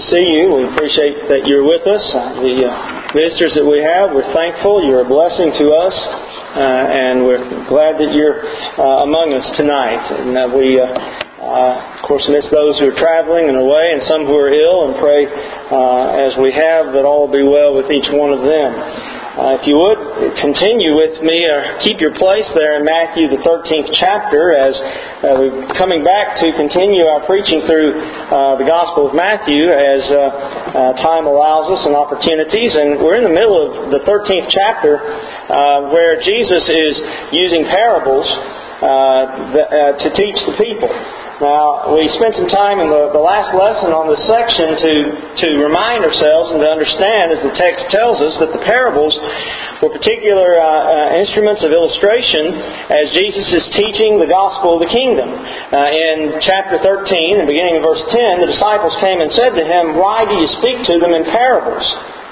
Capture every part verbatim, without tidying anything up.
to see you. We appreciate that you're with us. Uh, the uh, visitors that we have, we're thankful. You're a blessing to us. Uh, and we're glad that you're uh, among us tonight. And uh, we, uh, uh, of course, miss those who are traveling and away and some who are ill, and pray uh, as we have that all will be well with each one of them. Uh, if you would, continue with me, or keep your place there in Matthew the thirteenth chapter, as uh, we're coming back to continue our preaching through uh, the Gospel of Matthew as uh, uh, time allows us and opportunities. And we're in the middle of the thirteenth chapter uh, where Jesus is using parables uh, the, uh, to teach the people. Now, we spent some time in the, the last lesson on this section to, to remind ourselves and to understand, as the text tells us, that the parables were particular uh, uh, instruments of illustration as Jesus is teaching the gospel of the kingdom. Uh, in chapter thirteen, and beginning of verse ten, the disciples came and said to Him, "Why do you speak to them in parables?"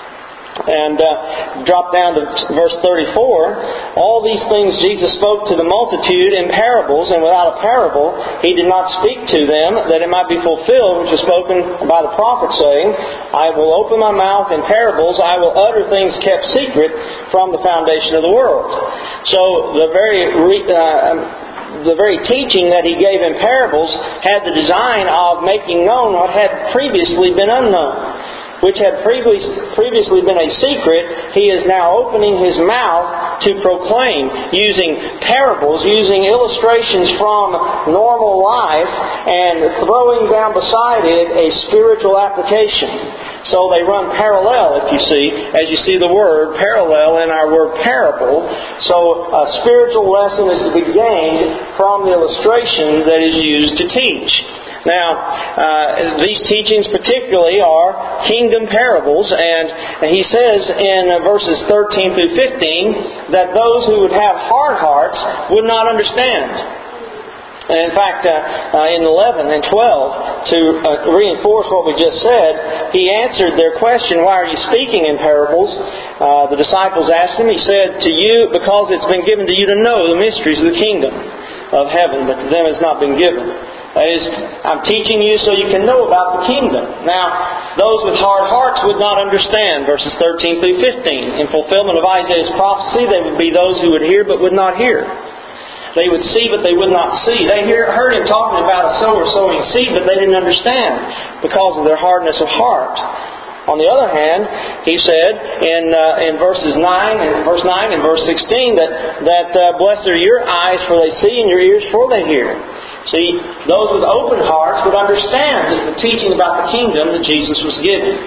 And uh, drop down to verse thirty-four. All these things Jesus spoke to the multitude in parables, and without a parable He did not speak to them, that it might be fulfilled which was spoken by the prophet, saying, "I will open my mouth in parables, I will utter things kept secret from the foundation of the world." So the very re, uh, the very teaching that He gave in parables had the design of making known what had previously been unknown. Which had previously been a secret, He is now opening His mouth to proclaim, using parables, using illustrations from normal life, and throwing down beside it a spiritual application. So they run parallel, if you see, as you see the word parallel in our word parable. So a spiritual lesson is to be gained from the illustration that is used to teach. Now, uh, these teachings particularly are kingdom parables, and he says in verses thirteen through fifteen that those who would have hard hearts would not understand. And in fact, uh, uh, in eleven and twelve, to uh, reinforce what we just said, He answered their question, "Why are you speaking in parables?" Uh, the disciples asked Him, He said, "To you, because it's been given to you to know the mysteries of the kingdom of heaven, but to them it's not been given." That is, I'm teaching you so you can know about the kingdom. Now, those with hard hearts would not understand, verses thirteen through fifteen. In fulfillment of Isaiah's prophecy, they would be those who would hear but would not hear. They would see but they would not see. They hear, heard Him talking about a sower sowing seed, but they didn't understand because of their hardness of heart. On the other hand, He said in uh, in verses nine and verse nine and verse sixteen that that uh, blessed are your eyes for they see, and your ears for they hear. See, those with open hearts would understand the teaching about the kingdom that Jesus was giving.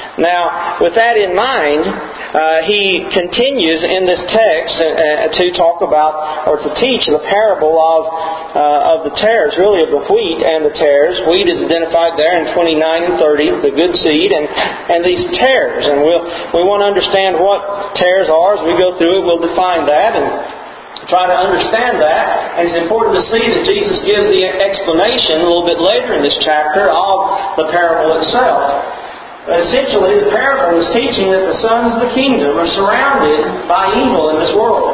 Now, with that in mind, uh, He continues in this text uh, to talk about, or to teach the parable of uh, of the tares, really of the wheat and the tares. Wheat is identified there in twenty-nine and thirty, the good seed, and, and these tares. And we'll, we want to understand what tares are. As we go through it, we'll define that and try to understand that. And it's important to see that Jesus gives the explanation a little bit later in this chapter of the parable itself. Essentially, the parable is teaching that the sons of the kingdom are surrounded by evil in this world.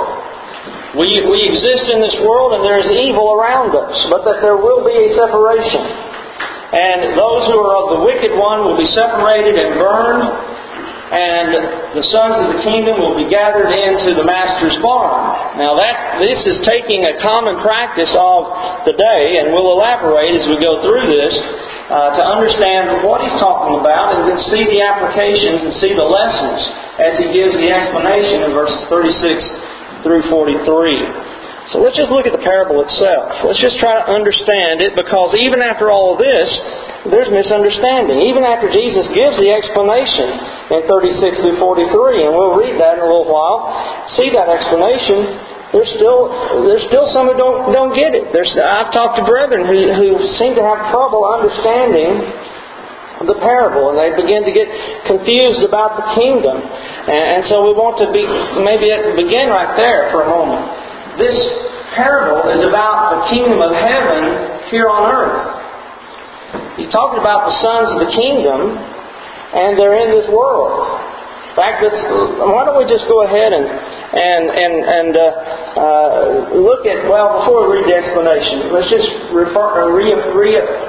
We, we exist in this world and there is evil around us, but that there will be a separation. And those who are of the wicked one will be separated and burned, and the sons of the kingdom will be gathered into the master's barn. Now that this is taking a common practice of the day, and we'll elaborate as we go through this, Uh, to understand what He's talking about, and then see the applications and see the lessons as He gives the explanation in verses thirty-six through forty-three. So let's just look at the parable itself. Let's just try to understand it, because even after all of this, there's misunderstanding. Even after Jesus gives the explanation in thirty-six through forty-three, and we'll read that in a little while, see that explanation. There's still there's still some who don't don't get it. There's I've talked to brethren who, who seem to have trouble understanding the parable, and they begin to get confused about the kingdom. And, and so we want to be maybe begin right there for a moment. This parable is about the kingdom of heaven here on earth. He's talking about the sons of the kingdom, and they're in this world. In fact, this, why don't we just go ahead and and and and uh, uh, look at well before we read the explanation, let's just refer, re, re,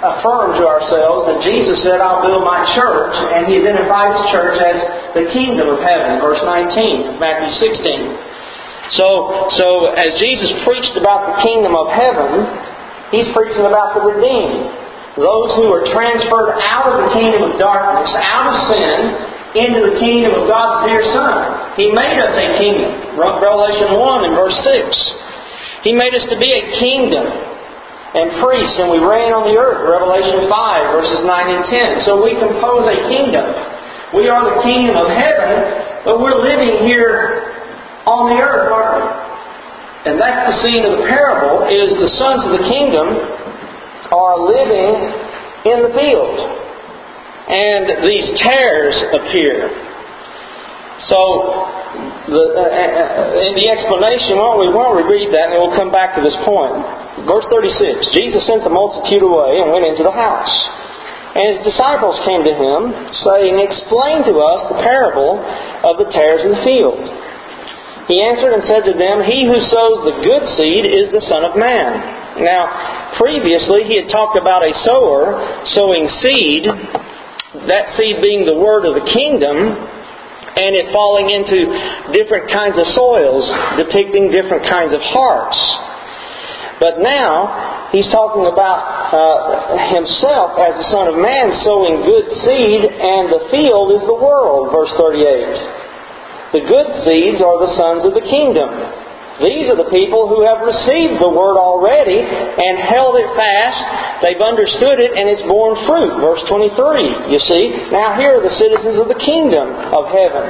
affirm to ourselves that Jesus said, I'll build my church, and He identified His church as the kingdom of heaven, verse nineteen of Matthew sixteen. So, so as Jesus preached about the kingdom of heaven, He's preaching about the redeemed. Those who are transferred out of the kingdom of darkness, out of sin, into the kingdom of God's dear Son. He made us a kingdom. Revelation one and verse six. He made us to be a kingdom and priests, and we reign on the earth. Revelation five, verses nine and ten. So we compose a kingdom. We are the kingdom of heaven, but we're living here on the earth, aren't we? And that's the scene of the parable, is the sons of the kingdom are living in the field. And these tares appear. So, the, uh, in the explanation, why don't we, why don't we read that, and we'll come back to this point. Verse thirty-six, Jesus sent the multitude away and went into the house. And His disciples came to Him, saying, Explain to us the parable of the tares in the field. He answered and said to them, He who sows the good seed is the Son of Man. Now, previously He had talked about a sower sowing seed, that seed being the word of the kingdom, and it falling into different kinds of soils, depicting different kinds of hearts. But now, He's talking about uh, Himself as the Son of Man sowing good seed, and the field is the world, verse thirty-eight. The good seeds are the sons of the kingdom. These are the people who have received the Word already and held it fast. They've understood it and it's borne fruit. Verse twenty-three, you see. Now here are the citizens of the kingdom of heaven.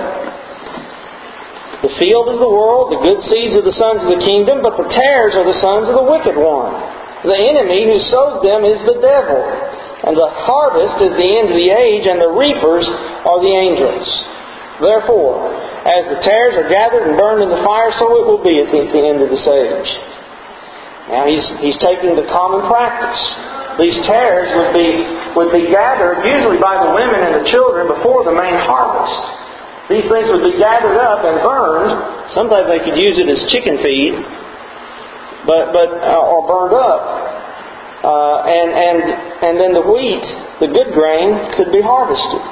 The field is the world, the good seeds are the sons of the kingdom, but the tares are the sons of the wicked one. The enemy who sowed them is the devil. And the harvest is the end of the age, and the reapers are the angels. Therefore, as the tares are gathered and burned in the fire, so it will be at the, the end of this age. Now he's he's taking the common practice. These tares would be would be gathered usually by the women and the children before the main harvest. These things would be gathered up and burned. Sometimes they could use it as chicken feed, but but uh, or burned up, uh, and and and then the wheat, the good grain, could be harvested.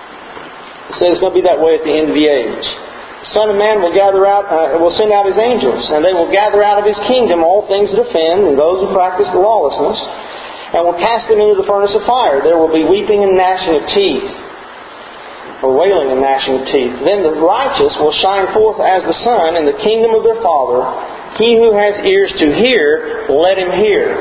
It says it's going to be that way at the end of the age. The Son of Man will gather out, uh, will send out His angels, and they will gather out of His kingdom all things that offend, and those who practice lawlessness, and will cast them into the furnace of fire. There will be weeping and gnashing of teeth, or wailing and gnashing of teeth. Then the righteous will shine forth as the sun in the kingdom of their Father. He who has ears to hear, let him hear.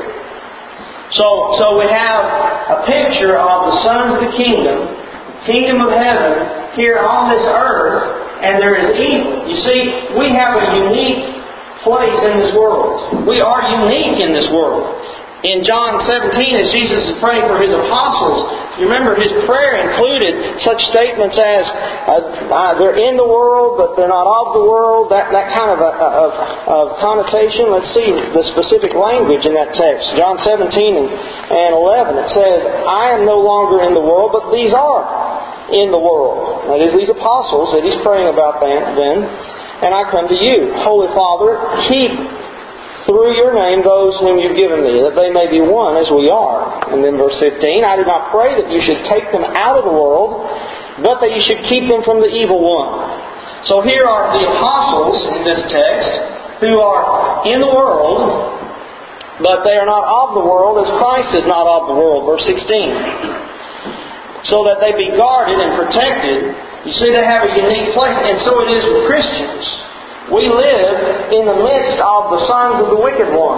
So, so we have a picture of the sons of the kingdom, kingdom of heaven, here on this earth, and there is evil. You see, we have a unique place in this world. We are unique in this world. In John seventeen, as Jesus is praying for His apostles, you remember His prayer included such statements as, uh, uh, they're in the world, but they're not of the world, that, that kind of, a, of, of connotation. Let's see the specific language in that text. John seventeen and eleven, it says, I am no longer in the world, but these are in the world. That is, these apostles that He's praying about then, and I come to you. Holy Father, keep through your name those whom you've given me, that they may be one as we are. And then verse fifteen, I do not pray that you should take them out of the world, but that you should keep them from the evil one. So here are the apostles in this text who are in the world, but they are not of the world as Christ is not of the world. Verse sixteen. So that they be guarded and protected. You see, they have a unique place, and so it is with Christians. We live in the midst of the sons of the wicked one.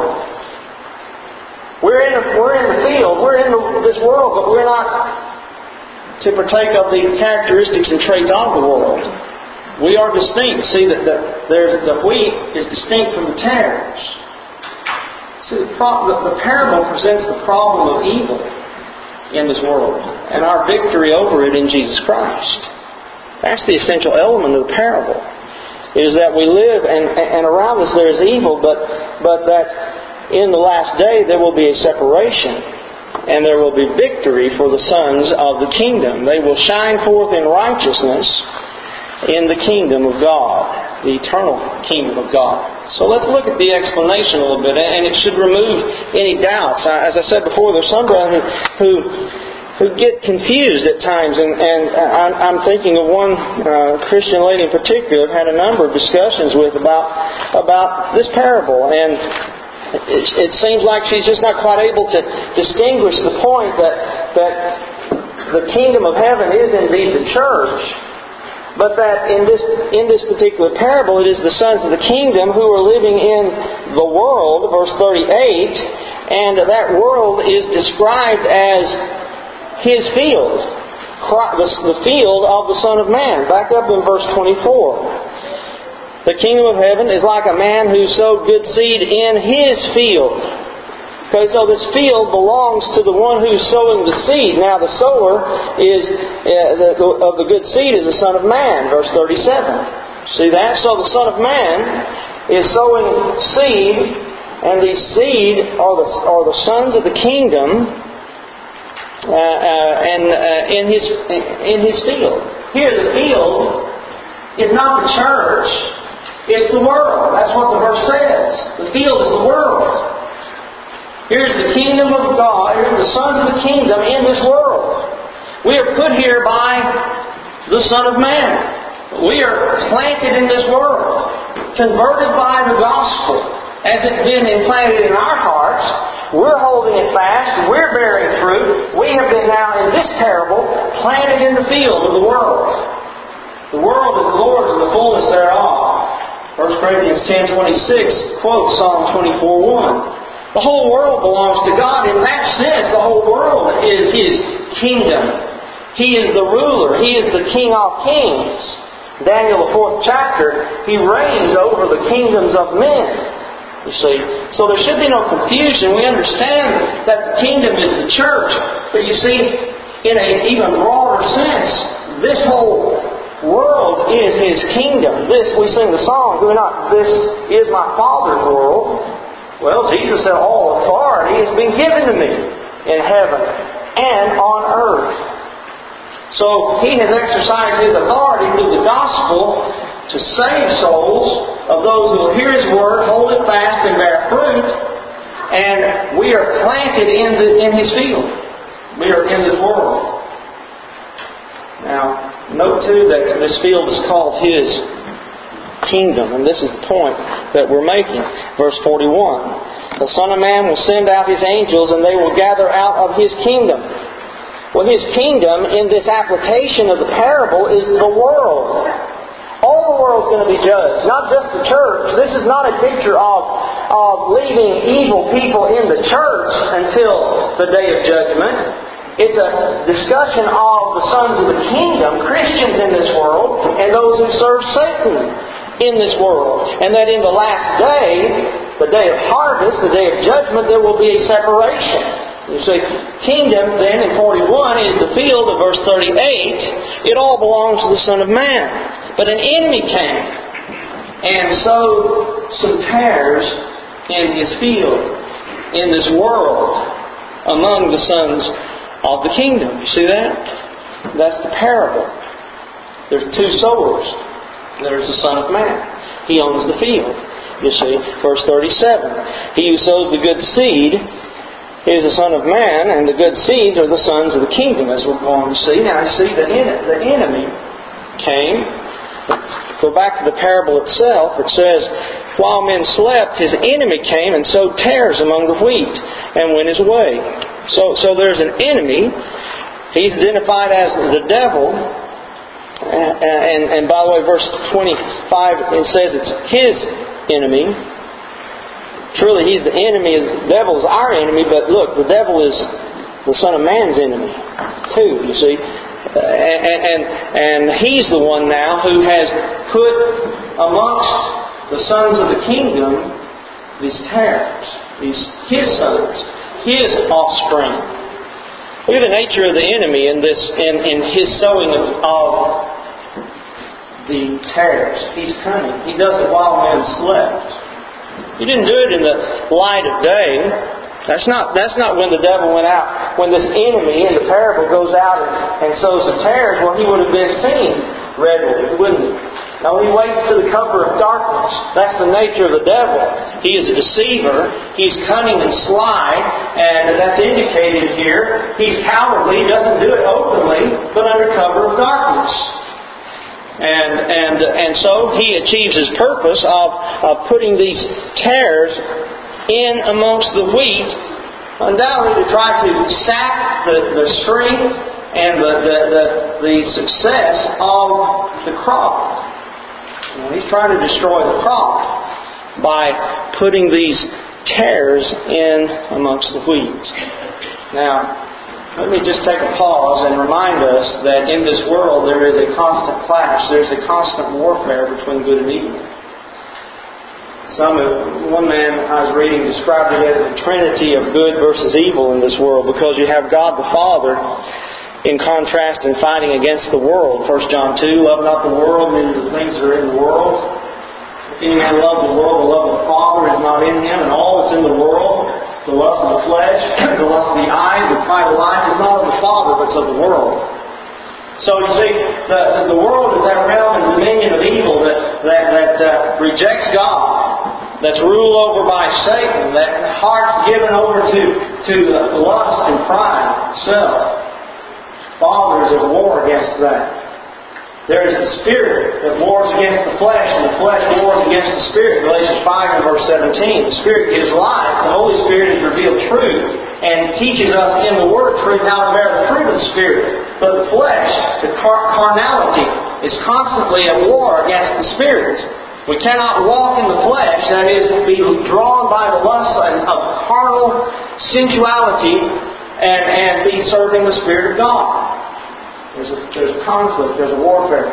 We're in, a, we're in the field, we're in the, this world, but we're not to partake of the characteristics and traits of the world. We are distinct. See that the, there's, the wheat is distinct from the tares. See, the, pro, the, the parable presents the problem of evil in this world, and our victory over it in Jesus Christ. That's the essential element of the parable. Is that we live and, and around us there is evil, but but that in the last day there will be a separation and there will be victory for the sons of the kingdom. They will shine forth in righteousness in the kingdom of God, the eternal kingdom of God. So let's look at the explanation a little bit, and it should remove any doubts. As I said before, there's some brethren who who get confused at times, and, and I'm, I'm thinking of one uh, Christian lady in particular I've had a number of discussions with about about this parable, and it, it seems like she's just not quite able to distinguish the point that that the kingdom of heaven is indeed the church, but that in this in this particular parable it is the sons of the kingdom who are living in the world, verse thirty-eight, and that world is described as His field, the field of the Son of Man. Back up in verse twenty-four. The kingdom of heaven is like a man who sowed good seed in his field. Okay, so this field belongs to the one who's sowing the seed. Now the sower is uh, the, the, of the good seed is the Son of Man, verse thirty-seven. See that? So the Son of Man is sowing seed, and these seed are the, are the sons of the kingdom. Uh, uh, and uh, in his in his field. Here, the field is not the church; it's the world. That's what the verse says. The field is the world. Here's the kingdom of God. Here's the sons of the kingdom in this world. We are put here by the Son of Man. We are planted in this world, converted by the gospel, as it's been implanted in our hearts. We're holding it fast. We're bearing fruit. We have been now, in this parable, planted in the field of the world. The world is the Lord's and the fullness thereof. First Corinthians ten twenty-six quotes Psalm twenty-four one. The whole world belongs to God. In that sense, the whole world is His kingdom. He is the ruler. He is the King of kings. Daniel, the fourth chapter, He reigns over the kingdoms of men. You see, so there should be no confusion. We understand that the kingdom is the church, but you see, in an even broader sense, this whole world is His kingdom. This, we sing the song, do we not? This is my Father's world. Well, Jesus said, all authority has been given to me in heaven and on earth. So He has exercised His authority through the gospel to save souls of those who will hear His word, hold it fast, and bear fruit. And we are planted in the, in His field. We are in this world. Now, note too that this field is called His kingdom, and this is the point that we're making. Verse forty-one. The Son of Man will send out His angels, and they will gather out of His kingdom. Well, His kingdom in this application of the parable is the world. All the world's going to be judged, not just the church. This is not a picture of, of leaving evil people in the church until the day of judgment. It's a discussion of the sons of the kingdom, Christians in this world, and those who serve Satan in this world. And that in the last day, the day of harvest, the day of judgment, there will be a separation. You see, kingdom then in forty-one is the field of verse thirty-eight. It all belongs to the Son of Man. But an enemy came and sowed some tares in His field, in this world, among the sons of the kingdom. You see that? That's the parable. There's two sowers. There's the Son of Man. He owns the field. You see, verse thirty-seven. He who sows the good seed is the Son of Man, and the good seeds are the sons of the kingdom, as we're going to see. Now, you see, the, en- the enemy came. Go back to the parable itself. It says, while men slept, his enemy came and sowed tares among the wheat and went his way. So, so there's an enemy. He's identified as the devil. And, and, and by the way, verse twenty-five, it says it's his enemy. Truly, he's the enemy. The devil is our enemy. But look, the devil is the Son of Man's enemy too, you see. Uh, and, and and He's the one now who has put amongst the sons of the kingdom these tares, these His sons, His offspring. Look at the nature of the enemy in this, in, in his sowing of, of the tares. He's cunning. He does it while men slept. He didn't do it in the light of day. That's not that's not when the devil went out. When this enemy in the parable goes out and, and sows the tares, well, he would have been seen readily, wouldn't he? No, he waits to the cover of darkness. That's the nature of the devil. He is a deceiver. He's cunning and sly, and that's indicated here. He's cowardly. He doesn't do it openly, but under cover of darkness. And and and so he achieves his purpose of, of putting these tares in amongst the wheat, undoubtedly to try to sap the, the strength and the, the, the, the success of the crop. You know, he's trying to destroy the crop by putting these tares in amongst the wheat. Now, let me just take a pause and remind us that in this world there is a constant clash. There's a constant warfare between good and evil. Some, one man I was reading described it as a trinity of good versus evil in this world, because you have God the Father in contrast and fighting against the world. First John two, love not the world, neither the things that are in the world. If any man loves the world, the love of the Father is not in him, and all that's in the world, the lust of the flesh, the lust of the eyes, the pride of life, is not of the Father, but of the world. So you see, the, the world is that realm and dominion of evil that, that, that uh, rejects God, that's ruled over by Satan, that heart's given over to, to lust and pride, self. Father is at war against that. There is the Spirit that wars against the flesh, and the flesh wars against the Spirit. Galatians five and verse seventeen. The Spirit gives life. The Holy Spirit has revealed truth and teaches us in the Word of truth how to bear the fruit of the Spirit. But the flesh, the car- carnality, is constantly at war against the Spirit. We cannot walk in the flesh, that is, be drawn by the lust of carnal sensuality and, and be serving the Spirit of God. There's a, there's a conflict, there's a warfare.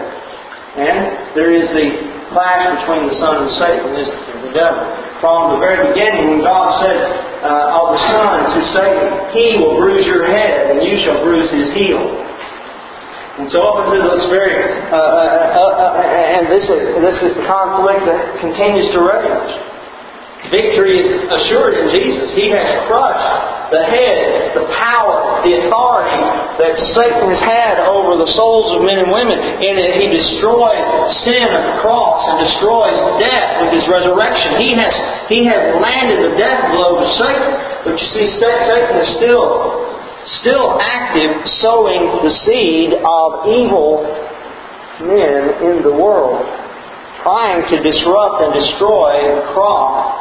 And there is the clash between the Son and Satan, is the devil. From the very beginning, when God said uh, of the Son to Satan, He will bruise your head, and you shall bruise His heel. And so up until this very, uh, uh, uh, uh, and this is this is the conflict that continues to rage. Victory is assured in Jesus. He has crushed the head, the power, the authority that Satan has had over the souls of men and women. And He destroyed sin at the cross and destroys death with His resurrection. He has He has landed the death blow to Satan. But you see, Satan is still still active, sowing the seed of evil men in the world, trying to disrupt and destroy the crop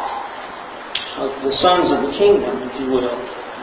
of the sons of the kingdom, if you will.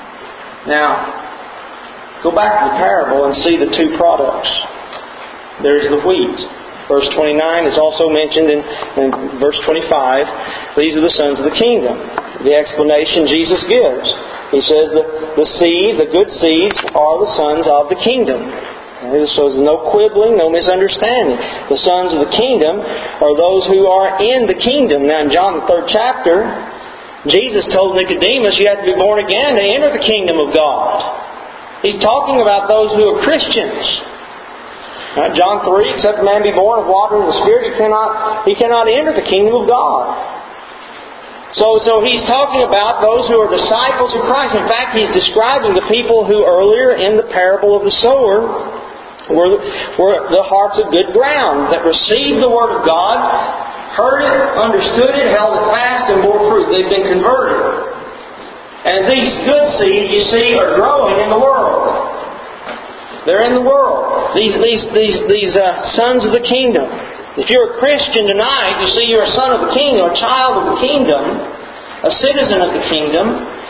Now, go back to the parable and see the two products. There's the wheat. Verse twenty-nine is also mentioned in, in verse twenty-five. These are the sons of the kingdom. The explanation Jesus gives. He says that the seed, the good seeds, are the sons of the kingdom. So there's no quibbling, no misunderstanding. The sons of the kingdom are those who are in the kingdom. Now in John the third chapter, Jesus told Nicodemus, you have to be born again to enter the kingdom of God. He's talking about those who are Christians. Now, John three, except a man be born of water and the Spirit, he cannot, he cannot enter the kingdom of God. So, so he's talking about those who are disciples of Christ. In fact, he's describing the people who earlier in the parable of the sower were, were the hearts of good ground that received the Word of God, heard it, understood it, held it fast, and bore fruit. They've been converted. And these good seed, you see, are growing in the world. They're in the world. These these these these uh, sons of the kingdom. If you're a Christian tonight, you see you're a son of the kingdom, a child of the kingdom, a citizen of the kingdom,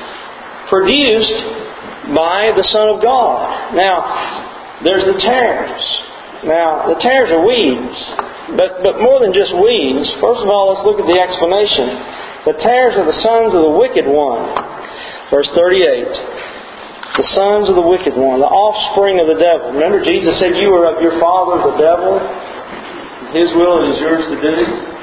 produced by the Son of God. Now, there's the tares. Now, the tares are weeds. But but more than just weeds, first of all, let's look at the explanation. The tares are the sons of the wicked one. Verse thirty-eight. The sons of the wicked one, the offspring of the devil. Remember, Jesus said, you are of your father, the devil. His will it is yours to do.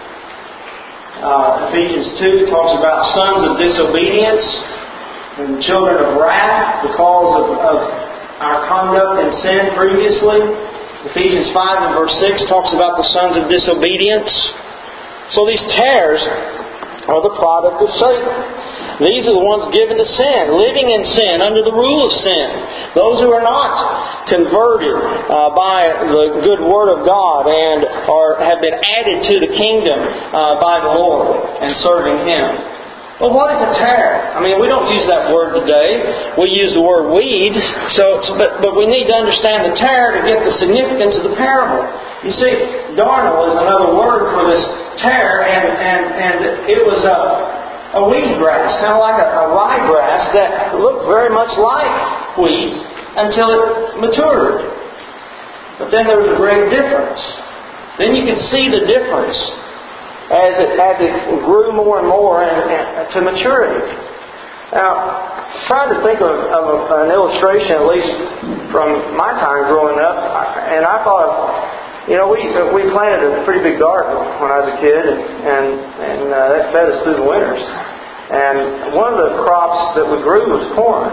Uh, Ephesians two talks about sons of disobedience and children of wrath because of, of our conduct in sin previously. Ephesians five and verse six talks about the sons of disobedience. So these tares are the product of Satan. These are the ones given to sin, living in sin, under the rule of sin. Those who are not converted uh, by the good Word of God and are have been added to the kingdom uh, by the Lord and serving Him. Well, what is a tare? I mean, we don't use that word today. We use the word weed. So, but, but we need to understand the tare to get the significance of the parable. You see, darnel is another word for this tare, and, and, and it was a, a weed grass, kind of like a, a ryegrass that looked very much like wheat until it matured. But then there was a great difference. Then you could see the difference as it as it grew more and more and, and, to maturity. Now, trying to think of, of a, an illustration, at least from my time growing up, and I thought of, you know, we we planted a pretty big garden when I was a kid, and and, and uh, that fed us through the winters. And one of the crops that we grew was corn.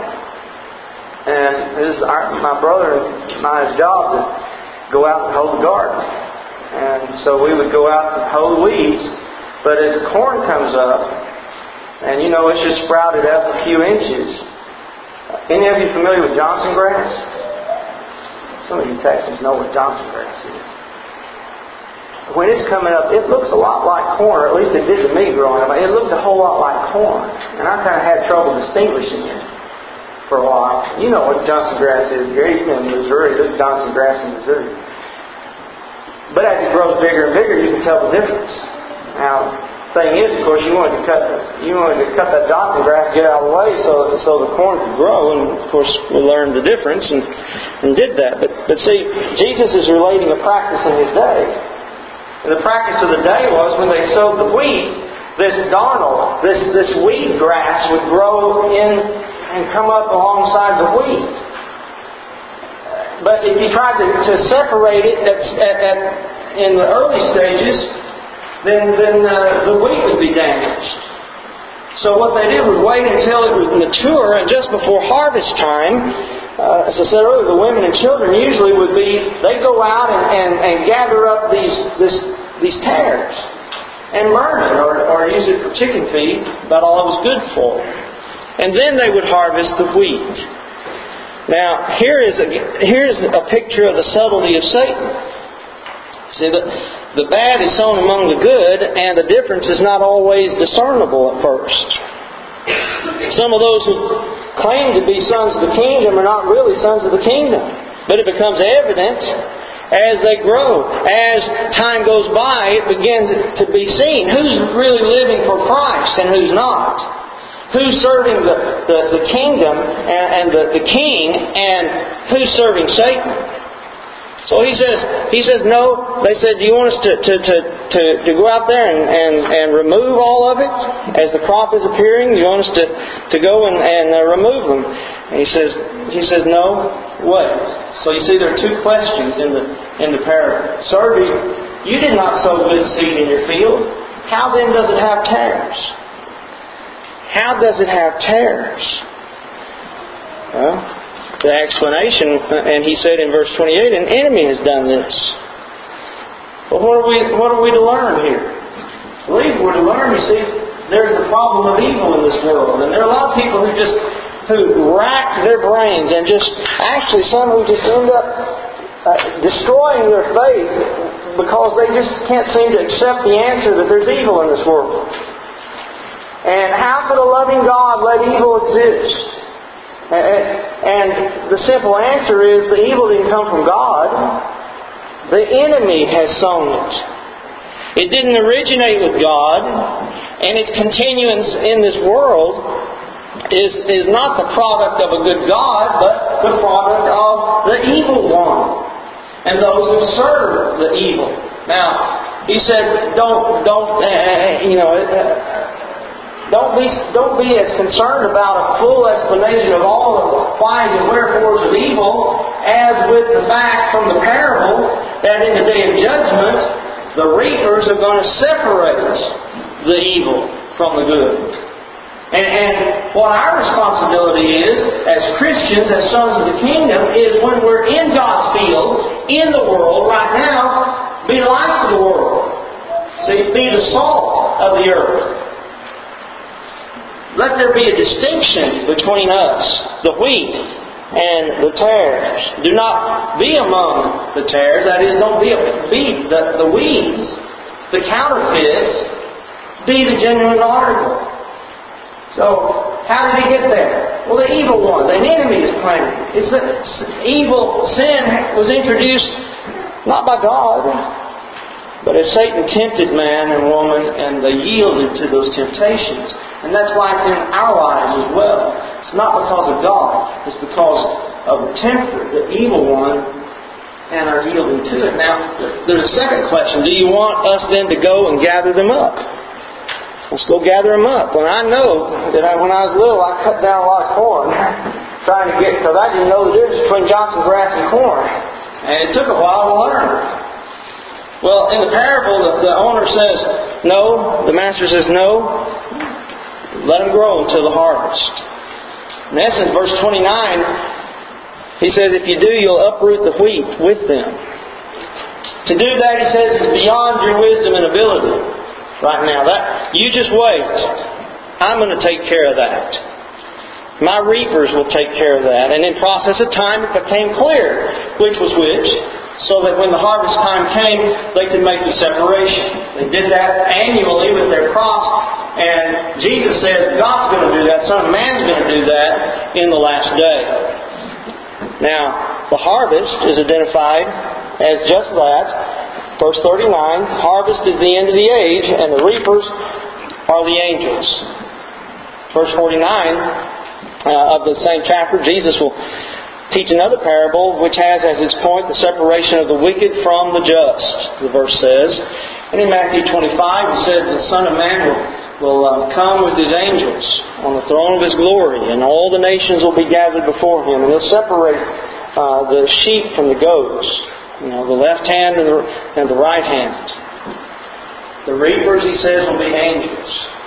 And it was our, my brother and my job to go out and hoe the garden. And so we would go out and hoe the weeds. But as the corn comes up, and you know it's just sprouted up a few inches. Any of you familiar with Johnson grass? Some of you Texans know what Johnson grass is. When it's coming up, it looks a lot like corn, or at least it did to me growing up. It looked a whole lot like corn. And I kind of had trouble distinguishing it for a while. You know what Johnson grass is. Gary's in Missouri. There's Johnson grass in Missouri. But as it grows bigger and bigger, you can tell the difference. Now, the thing is, of course, you wanted to cut you wanted to cut that Johnson grass, get out of the way, so so the corn could grow. And of course, we learned the difference and, and did that. But but see, Jesus is relating a practice in His day. And the practice of the day was when they sowed the wheat, this darnel, this this weed grass would grow in and come up alongside the wheat. But if you tried to, to separate it at, at, at, in the early stages, then, then uh, the wheat would be damaged. So what they did was wait until it would mature, and just before harvest time, uh, as I said earlier, the women and children usually would be, they'd go out and, and, and gather up these this, these tares and burn it, or, or use it for chicken feed, about all it was good for. And then they would harvest the wheat. Now, here is a, here's a picture of the subtlety of Satan. See, the, the bad is sown among the good, and the difference is not always discernible at first. Some of those who claim to be sons of the kingdom are not really sons of the kingdom. But it becomes evident as they grow. As time goes by, it begins to be seen who's really living for Christ and who's not. Who's serving the, the, the kingdom and, and the, the king, and who's serving Satan. So he says, he says, no. They said, do you want us to, to, to, to, to go out there and, and, and remove all of it as the crop is appearing? Do you want us to, to go and, and uh, remove them? And he says, he says, no, wait. So you see there are two questions in the, in the parable. Sir, you did not sow good seed in your field. How then does it have tares? How does it have tares? Well, the explanation, and he said in verse twenty-eight, an enemy has done this. But what are we what are we to learn here? I believe we're to learn, you see, there's the problem of evil in this world. And there are a lot of people who just who rack their brains and just, actually some who just end up uh, destroying their faith because they just can't seem to accept the answer that there's evil in this world. And how could a loving God let evil exist? And the simple answer is the evil didn't come from God. The enemy has sown it. It didn't originate with God, and its continuance in this world is, is not the product of a good God, but the product of the evil one and those who serve the evil. Now, he said, don't, don't, uh, you know, uh, Don't be, don't be as concerned about a full explanation of all the whys and wherefores of evil as with the fact from the parable that in the day of judgment, the reapers are going to separate the evil from the good. And, and what our responsibility is as Christians, as sons of the kingdom, is when we're in God's field, in the world right now, be light to the world. See, be the salt of the earth. let there be a distinction between us, the wheat, and the tares. Do not be among the tares. That is, don't be, be the, the weeds, the counterfeits. Be the genuine article. So, how did he get there? Well, the evil one, the enemy is planted. It's the evil sin was introduced not by God, but as Satan tempted man and woman, and they yielded to those temptations. And that's why it's in our lives as well. It's not because of God. It's because of the tempter, the evil one, and our yielding to it. Now, there's a second question. Do you want us then to go and gather them up? Let's go gather them up. When I know that I, when I was little, I cut down a lot of corn trying to get, because I didn't know the difference between Johnson grass and corn. And it took a while to learn. Well, in the parable, the, the owner says no. The master says no. Let them grow until the harvest. In essence, verse twenty-nine, he says, if you do, you'll uproot the wheat with them. To do that, he says, is beyond your wisdom and ability. Right now, that you just wait. I'm going to take care of that. My reapers will take care of that. And in process of time, it became clear which was which, so that when the harvest time came, they could make the separation. They did that annually with their crops, and Jesus says God's going to do that. Son of Man's going to do that in the last day. Now, the harvest is identified as just that. Verse thirty-nine, harvest is the end of the age, and the reapers are the angels. Verse forty-nine uh, of the same chapter, Jesus will teach another parable which has as its point the separation of the wicked from the just, the verse says. And in Matthew twenty-five, it says the Son of Man will, will uh, come with His angels on the throne of His glory, and all the nations will be gathered before Him, and He'll separate uh, the sheep from the goats. You know, the left hand and the, and the right hand. The reapers, he says, will be angels.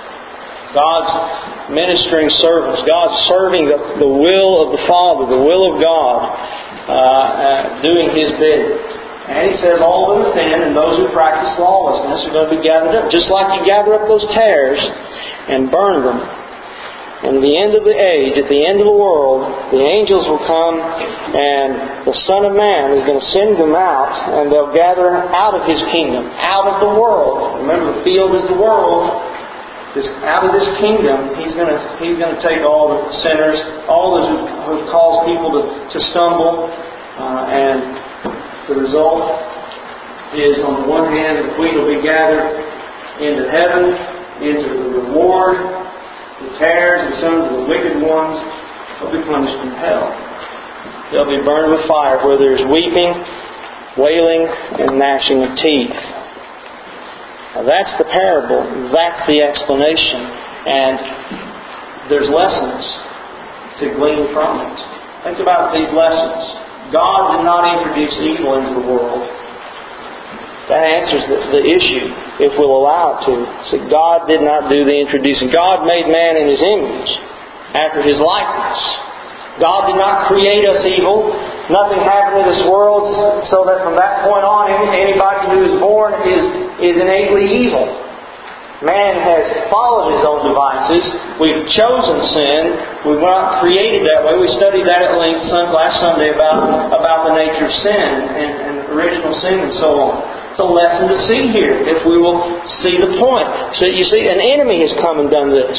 God's ministering servants. God's serving the, the will of the Father, the will of God, uh, uh, doing His bidding. And he says all the thin and those who practice lawlessness are going to be gathered up. Just like you gather up those tares and burn them. And the end of the age, at the end of the world, the angels will come and the Son of Man is going to send them out, and they'll gather out of His kingdom, out of the world. Remember, the field is the world. This, out of this kingdom, He's going to He's going to take all the sinners, all those who have caused people to, to stumble, uh, and the result is, on the one hand, the wheat will be gathered into heaven, into the reward. The tares and sons of the wicked ones will be punished in hell. They'll be burned with fire where there is weeping, wailing, and gnashing of teeth. Now that's the parable. That's the explanation. And there's lessons to glean from it. Think about these lessons. God did not introduce evil into the world. That answers the, the issue, if we'll allow it to. So God did not do the introducing. God made man in His image, after His likeness. God did not create us evil. Nothing happened in this world so that from that point on, anybody who is born is, is innately evil. Man has followed his own devices. We've chosen sin. We were not created that way. We studied that at length last Sunday about, about the nature of sin and, and original sin and so on. It's a lesson to see here, if we will see the point. So you see, an enemy has come and done this.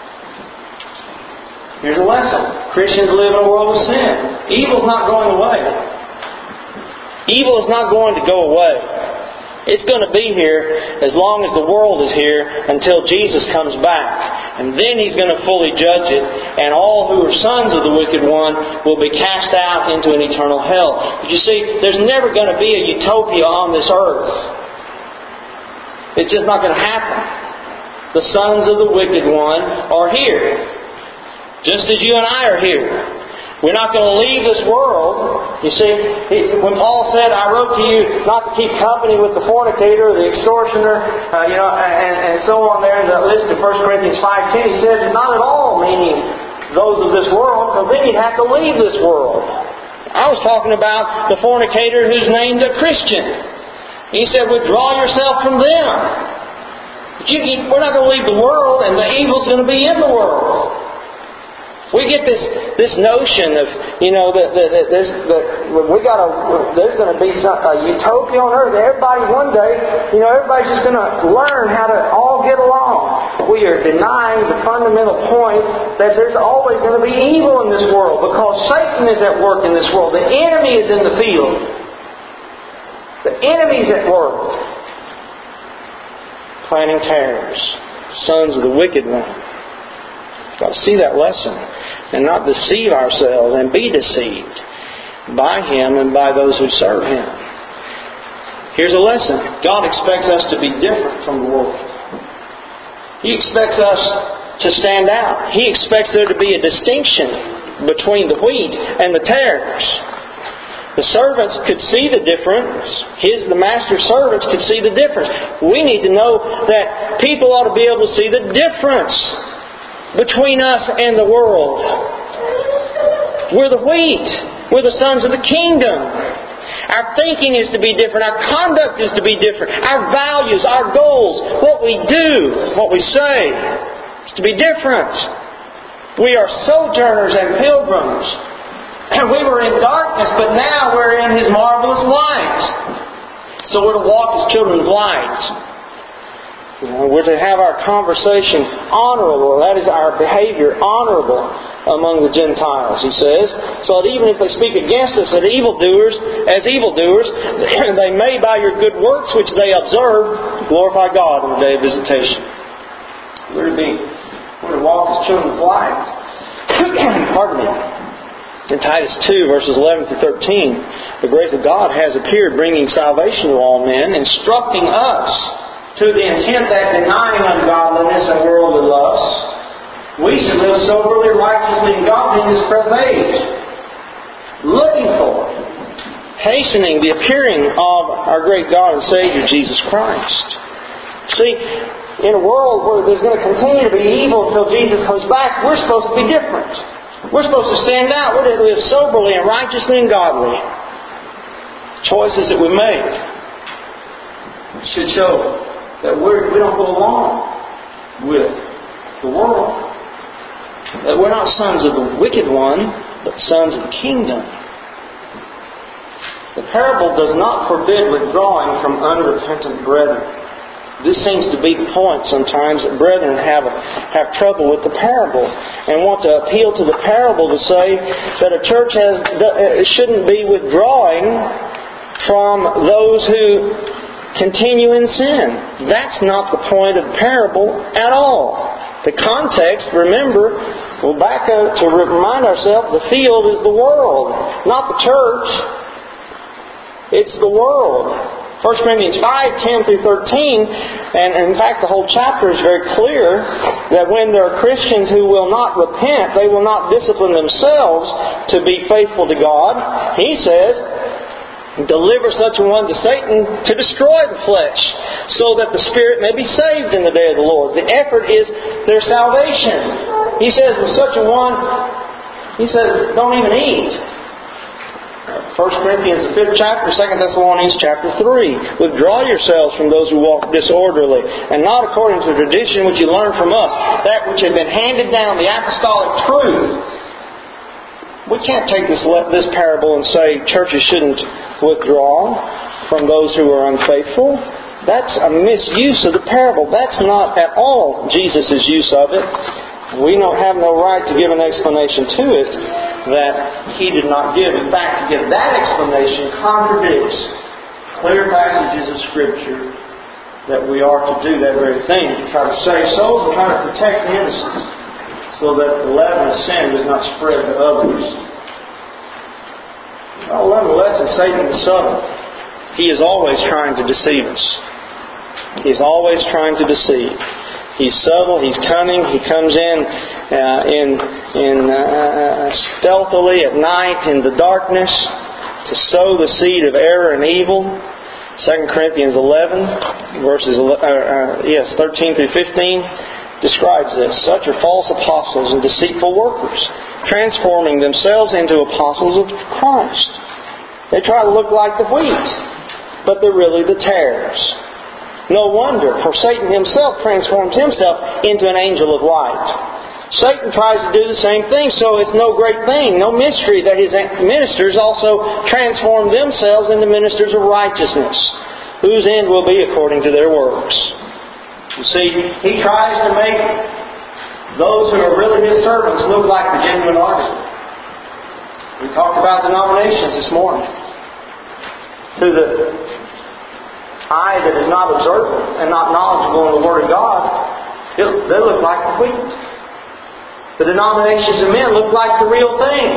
Here's a lesson. Christians live in a world of sin. Evil's not going away. Evil is not going to go away. It's going to be here as long as the world is here, until Jesus comes back. And then He's going to fully judge it, and all who are sons of the wicked one will be cast out into an eternal hell. But you see, there's never going to be a utopia on this earth. It's just not going to happen. The sons of the wicked one are here, just as you and I are here. We're not going to leave this world. You see, when Paul said, I wrote to you not to keep company with the fornicator, the extortioner, uh, you know, and, and so on there in the list of First Corinthians five ten, he says, not at all meaning those of this world, because then you'd have to leave this world. I was talking about the fornicator who's named a Christian. He said, withdraw yourself from them. But you, you, we're not going to leave the world, and the evil's going to be in the world. We get this this notion of, you know, that that this that we got to there's going to be some, a utopia on earth. Everybody one day, you know, everybody's just going to learn how to all get along. We are denying the fundamental point that there's always going to be evil in this world because Satan is at work in this world. The enemy is in the field. The enemy's at work, planning terrors, sons of the wicked one. Got to see that lesson and not deceive ourselves and be deceived by him and by those who serve him. Here's a lesson. God expects us to be different from the world. He expects us to stand out. He expects there to be a distinction between the wheat and the tares. The servants could see the difference. His, the master's servants could see the difference. We need to know that people ought to be able to see the difference between us and the world. We're the wheat. We're the sons of the kingdom. Our thinking is to be different. Our conduct is to be different. Our values, our goals, what we do, what we say, is to be different. We are sojourners and pilgrims. And we were in darkness, but now we're in His marvelous light. So we're to walk as children of light. You know, we're to have our conversation honorable. That is our behavior honorable among the Gentiles, he says. So that even if they speak against us as evildoers, as evildoers, they may by your good works which they observe glorify God on the day of visitation. We're to be, we're to walk as children of light. Pardon me. In Titus two, verses eleven through thirteen, the grace of God has appeared, bringing salvation to all men, instructing us to the intent that denying ungodliness and worldly lusts, we should live soberly, righteously, and godly in this present age, looking for, hastening the appearing of our great God and Savior, Jesus Christ. See, in a world where there's going to continue to be evil until Jesus comes back, we're supposed to be different. We're supposed to stand out. We're to live soberly and righteously and godly. Choices that we make should show that we're, we don't go along with the world. That we're not sons of the wicked one, but sons of the kingdom. The parable does not forbid withdrawing from unrepentant brethren. This seems to be the point sometimes that brethren have have trouble with the parable and want to appeal to the parable to say that a church has shouldn't be withdrawing from those who continue in sin. That's not the point of the parable at all. The context, remember, we'll back up to remind ourselves, the field is the world, not the church. It's the world. First Corinthians five, ten through thirteen, and in fact the whole chapter is very clear that when there are Christians who will not repent, they will not discipline themselves to be faithful to God. He says, deliver such a one to Satan to destroy the flesh, so that the spirit may be saved in the day of the Lord. The effort is their salvation. He says with such a one, he says, don't even eat. First Corinthians, the fifth chapter, Second Thessalonians, chapter three. Withdraw yourselves from those who walk disorderly, and not according to tradition which you learned from us, that which had been handed down, the apostolic truth. We can't take this this parable and say churches shouldn't withdraw from those who are unfaithful. That's a misuse of the parable. That's not at all Jesus' use of it. We don't have no right to give an explanation to it that He did not give. In fact, to give that explanation contradicts clear passages of Scripture that we are to do that very thing, to try to save souls and try to protect the innocent, so that the leaven of sin does not spread to others. Well, nonetheless, Satan is subtle. He is always trying to deceive us. He is always trying to deceive. He's subtle. He's cunning. He comes in uh, in in uh, stealthily at night in the darkness to sow the seed of error and evil. Second Corinthians eleven, verses uh, uh, yes thirteen through fifteen. Describes this. Such are false apostles and deceitful workers, transforming themselves into apostles of Christ. They try to look like the wheat, but they're really the tares. No wonder, for Satan himself transforms himself into an angel of light. Satan tries to do the same thing, so it's no great thing, no mystery that his ministers also transform themselves into ministers of righteousness, whose end will be according to their works. You see, he tries to make those who are really his servants look like the genuine artisan. We talked about denominations this morning. To the eye that is not observant and not knowledgeable in the Word of God, they look like the wheat. The denominations of men look like the real thing.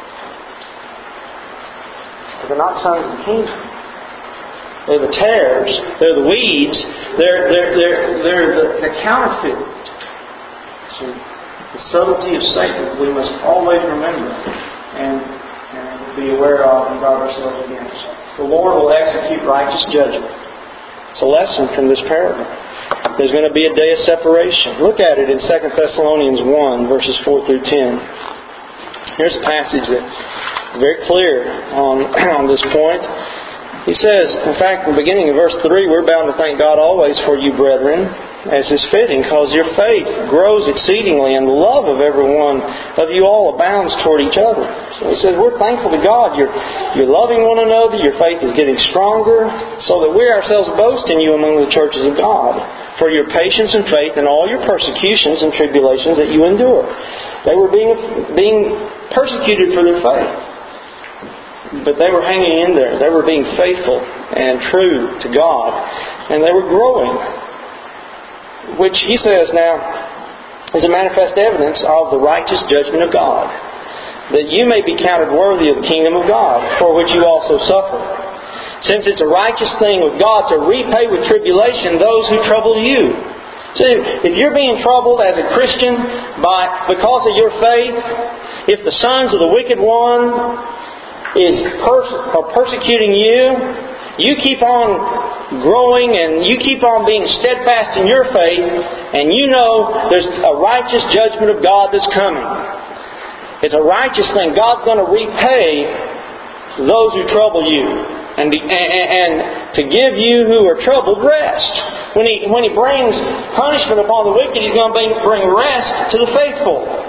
But they're not sons of the kingdom. They're the tares. They're the weeds. They're, they're, they're, they're the, the counterfeit. So the subtlety of Satan we must always remember and, and be aware of and guard ourselves against. The Lord will execute righteous judgment. It's a lesson from this parable. There's going to be a day of separation. Look at it in Second Thessalonians one, verses four through ten. Here's a passage that's very clear on, on this point. He says, in fact, in the beginning of verse three, we're bound to thank God always for you, brethren, as is fitting, because your faith grows exceedingly, and the love of every one of you all abounds toward each other. So he says, we're thankful to God. You're, you're loving one another. Your faith is getting stronger, so that we ourselves boast in you among the churches of God, for your patience and faith in all your persecutions and tribulations that you endure. They were being, being persecuted for their faith. But they were hanging in there. They were being faithful and true to God. And they were growing. Which he says now is a manifest evidence of the righteous judgment of God. That you may be counted worthy of the kingdom of God, for which you also suffer. Since it's a righteous thing with God to repay with tribulation those who trouble you. See, if you're being troubled as a Christian by because of your faith, if the sons of the wicked one is pers- are persecuting you, you keep on growing and you keep on being steadfast in your faith, and you know there's a righteous judgment of God that's coming. It's a righteous thing. God's going to repay those who trouble you. And, and, and to give you who are troubled rest. When He when He brings punishment upon the wicked, He's going to bring, bring rest to the faithful.